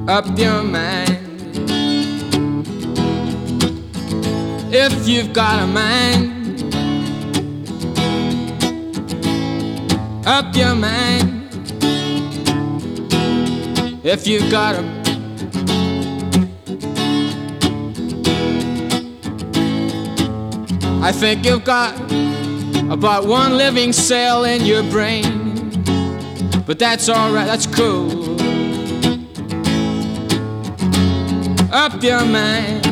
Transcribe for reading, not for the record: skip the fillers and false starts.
up your mind. If you've got a mind, up your mind. If you've got a I think you've got about one living cell in your brain, but that's alright, that's cool. Up your mind.